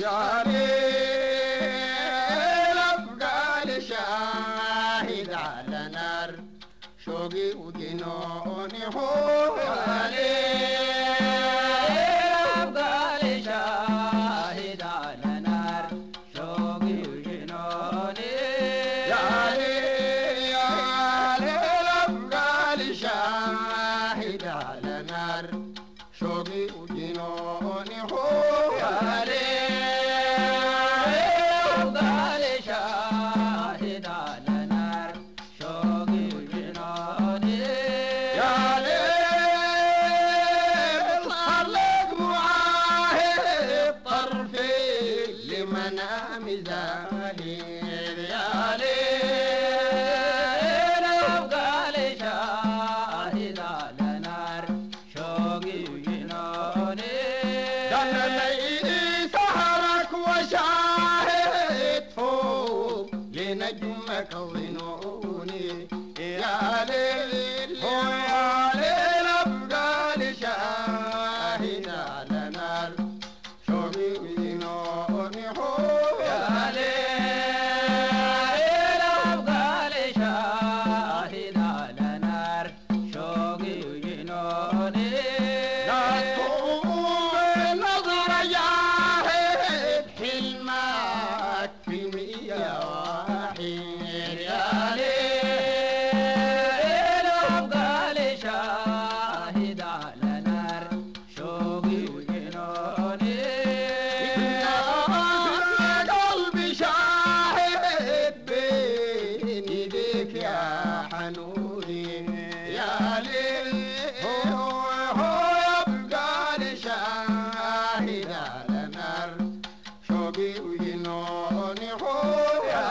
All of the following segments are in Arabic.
يا ليل أبقى شاهد على نار شوقي وجنوني هو يا ليل أبقى شاهد على نار شوقي وجنوني يا ليل أبقى شاهد على نار شوقي وجنوني هو يا ليل أبقى شاهد على نار شوقي وجنوني يا ليل خلق معاهد طرفي لمنام زاهد يا ليل أبقى شاهد على نار شوقي وجنوني دنا لي سهرك وشاهد فوق لنجمك ظنوني يا ليل يا ليل أبقى شاهد على نار شوقي وجنوني يا ليل أبقى شاهد على نار شوقي وجنوني لا تطول نظر جاهد حلمك في مية واحد يا ليل أبقى شاهد على نار شوقي وجنوني قلبي شاهد بين يديك يا حنوني يا ليل هو يبقى شاهد على نار شوقي وجنوني هو يا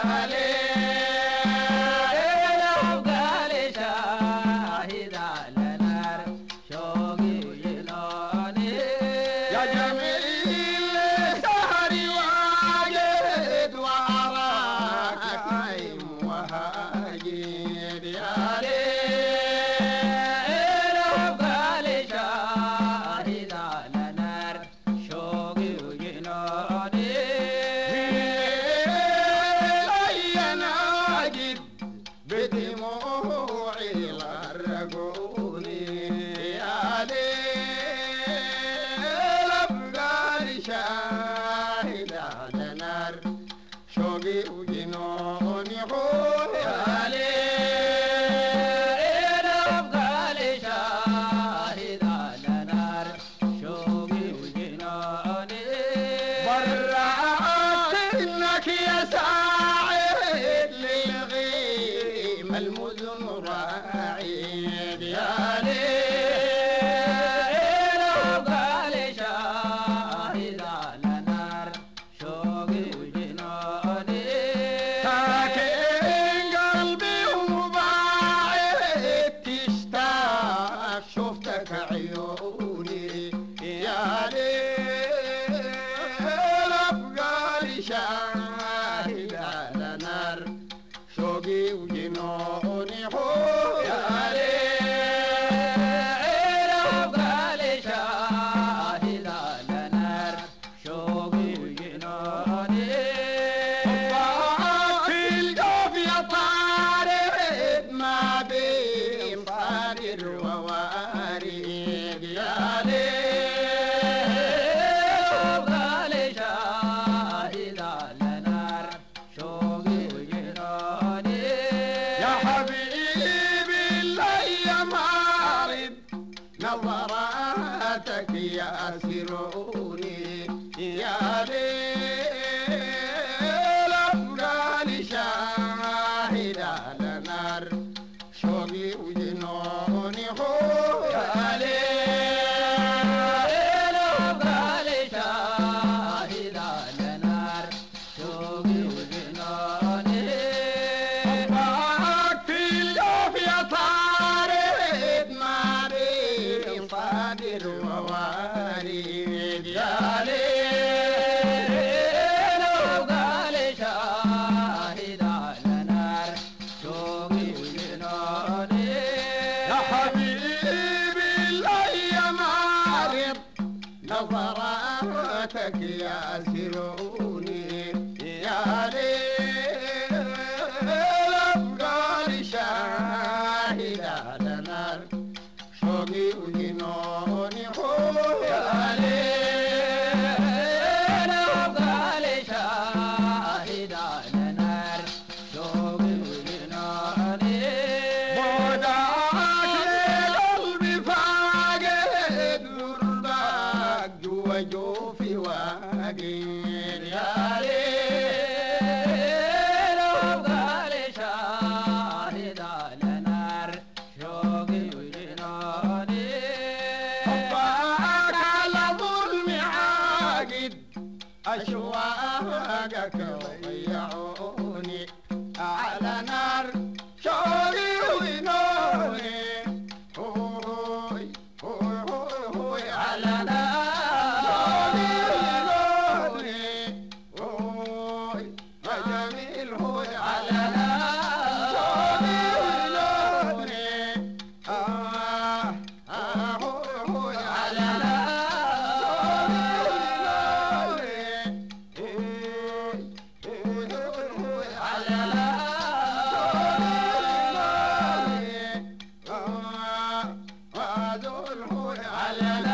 ليل أبقى شاهد على نار شوقي وجنوني يا جميل سهري واجد وأراك عايم وهاجد يا ليل أبقى شاهد على نار شوقي وجنوني لي ناجد بدموعي غرقوني يا ليل أبقى شاهد على نار شوقي وجنوني هو يا ليل أبقى شاهد على نار شوقي وجنوني برأت إنك يا ساعد للغيم المزن راعد يا ليل أبقى شاهد على نار شوقي وجنوني ساكن قلبي ومباعد تشتاق شفتك عيوني يا ليل أبقى شاهد على نار شوقي وجنوني هو يا ليل أبقى شاهد على نار شوقي وجنوني حبك في الجوف يا طارد ما بين طارد ووارد يا ليل أبقى شاهد على نار شوقي وجنوني يا حبيبي الأيام عارض نظراتك ياسروني يا ليل أبقى شاهد على نار شوقي وجنوني هو يا ليل أبقى شاهد على نار شوقي وجنوني حبك في الجوف يا طارد ما بين صادر ووارد يا ليل أبقى شاهد على نار شوقي وجنوني يا حبيبي الأيام عارض فراتك يا سيروني يا ليل أبقى شاهد على نار شوقي وجنوني يا ليل أبقى شاهد على نار شوقي وجنوني وجوفي واقين يا ليل وقال شاهد على نار شوقي وجنوني حبك على ظلم عاقد أشواقك ضيعوني على نار شوقي وجنوني على نار على